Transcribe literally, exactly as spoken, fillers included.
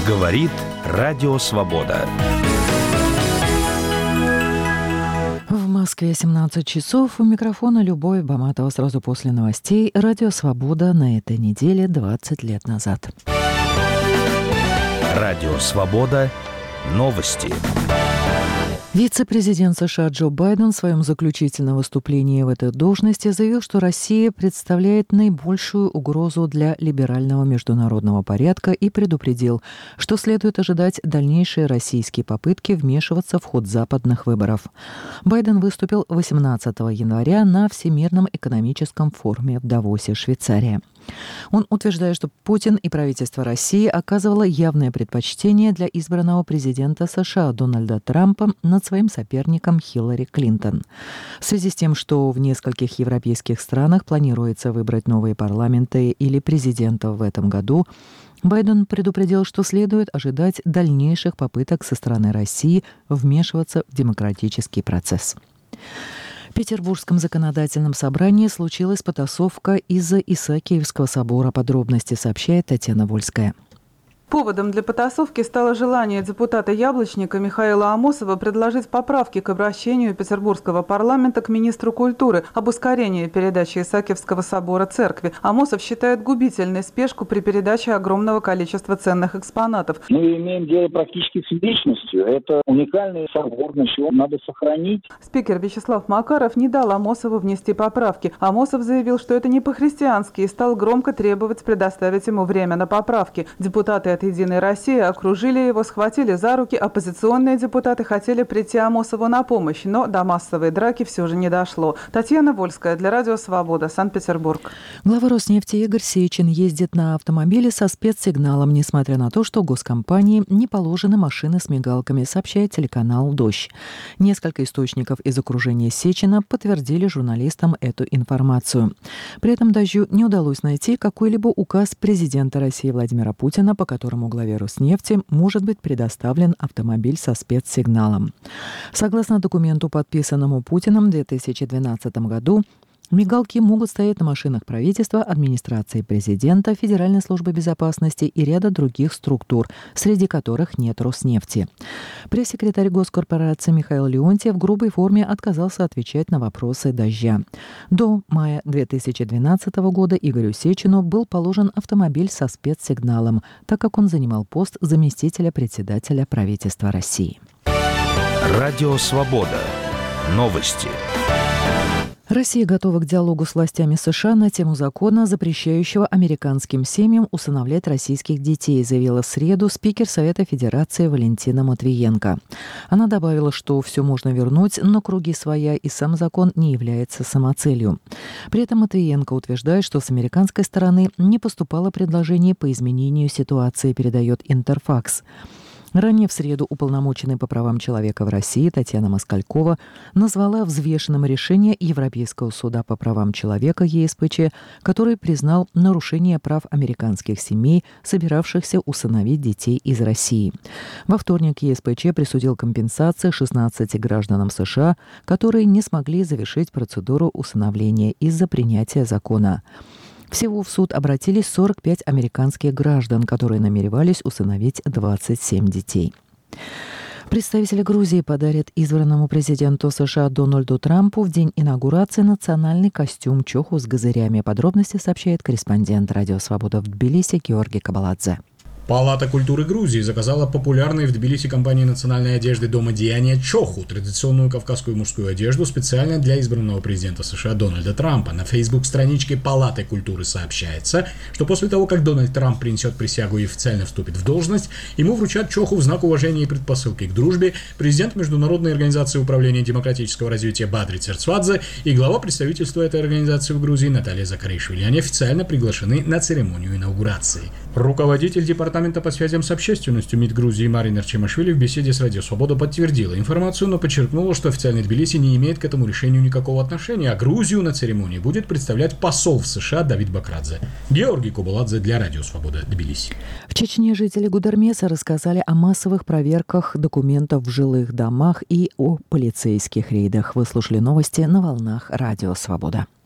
Говорит Радио Свобода. В Москве семнадцать часов. У микрофона Любовь Баматова. Сразу после новостей. Радио Свобода на этой неделе двадцать лет назад. Радио Свобода. Новости. Вице-президент США Джо Байден в своем заключительном выступлении в этой должности заявил, что Россия представляет наибольшую угрозу для либерального международного порядка и предупредил, что следует ожидать дальнейшие российские попытки вмешиваться в ход западных выборов. Байден выступил восемнадцатого января на Всемирном экономическом форуме в Давосе, Швейцария. Он утверждает, что Путин и правительство России оказывало явное предпочтение для избранного президента США Дональда Трампа над своим соперником Хиллари Клинтон. В связи с тем, что в нескольких европейских странах планируется выбрать новые парламенты или президентов в этом году, Байден предупредил, что следует ожидать дальнейших попыток со стороны России вмешиваться в демократический процесс. В Петербургском законодательном собрании случилась потасовка из-за Исаакиевского собора. Подробности сообщает Татьяна Вольская. Поводом для потасовки стало желание депутата Яблочника Михаила Амосова предложить поправки к обращению Петербургского парламента к министру культуры об ускорении передачи Исаакиевского собора церкви. Амосов считает губительной спешку при передаче огромного количества ценных экспонатов. Мы имеем дело практически с вечностью. Это уникальный собор, значит, его надо сохранить. Спикер Вячеслав Макаров не дал Амосову внести поправки. Амосов заявил, что это не по-христиански, и стал громко требовать предоставить ему время на поправки. Депутаты от «Единой России» окружили его, схватили за руки. Оппозиционные депутаты хотели прийти Амосову на помощь, но до массовой драки все же не дошло. Татьяна Вольская для Радио Свобода, Санкт-Петербург. Глава Роснефти Игорь Сечин ездит на автомобиле со спецсигналом, несмотря на то, что госкомпании не положены машины с мигалками, сообщает телеканал «Дождь». Несколько источников из окружения Сечина подтвердили журналистам эту информацию. При этом «Дождю» не удалось найти какой-либо указ президента России Владимира Путина, по которому которому главе Роснефти может быть предоставлен автомобиль со спецсигналом. Согласно документу, подписанному Путиным в две тысячи двенадцатом году, мигалки могут стоять на машинах правительства, администрации президента, Федеральной службы безопасности и ряда других структур, среди которых нет Роснефти. Пресс-секретарь госкорпорации Михаил Леонтьев в грубой форме отказался отвечать на вопросы «Дождя». До мая две тысячи двенадцатого года Игорю Сечину был положен автомобиль со спецсигналом, так как он занимал пост заместителя председателя правительства России. Радио Свобода. Новости. Россия готова к диалогу с властями США на тему закона, запрещающего американским семьям усыновлять российских детей, заявила в среду спикер Совета Федерации Валентина Матвиенко. Она добавила, что все можно вернуть, но круги своя, и сам закон не является самоцелью. При этом Матвиенко утверждает, что с американской стороны не поступало предложение по изменению ситуации, передает Интерфакс. Ранее в среду уполномоченная по правам человека в России Татьяна Москалькова назвала взвешенным решение Европейского суда по правам человека Е С П Ч, который признал нарушение прав американских семей, собиравшихся усыновить детей из России. Во вторник Е С П Ч присудил компенсации шестнадцати гражданам США, которые не смогли завершить процедуру усыновления из-за принятия закона. Всего в суд обратились сорок пять американских граждан, которые намеревались усыновить двадцать семь детей. Представители Грузии подарят избранному президенту США Дональду Трампу в день инаугурации национальный костюм чоху с газырями. Подробности сообщает корреспондент Радио Свобода в Тбилиси Георгий Кабаладзе. Палата культуры Грузии заказала популярной в Тбилиси компании национальной одежды «Дом одеяния» чоху, традиционную кавказскую мужскую одежду, специально для избранного президента США Дональда Трампа. На фейсбук-страничке Палаты культуры сообщается, что после того, как Дональд Трамп принесет присягу и официально вступит в должность, ему вручат чоху в знак уважения и предпосылки к дружбе. Президент Международной организации управления демократического развития Бадри Церцвадзе и глава представительства этой организации в Грузии Наталья Закаришвили. Они официально приглашены на церемонию инаугурации. Руководитель департамента по связям с общественностью МИД Грузии Марина Арчимашвили в беседе с Радио Свобода подтвердила информацию, но подчеркнула, что официальный Тбилиси не имеет к этому решению никакого отношения, а Грузию на церемонии будет представлять посол в США Давид Бакрадзе. Георгий Кабаладзе для Радио Свобода, Тбилиси. В Чечне жители Гудермеса рассказали о массовых проверках документов в жилых домах и о полицейских рейдах. Вы слушали новости на волнах Радио Свобода.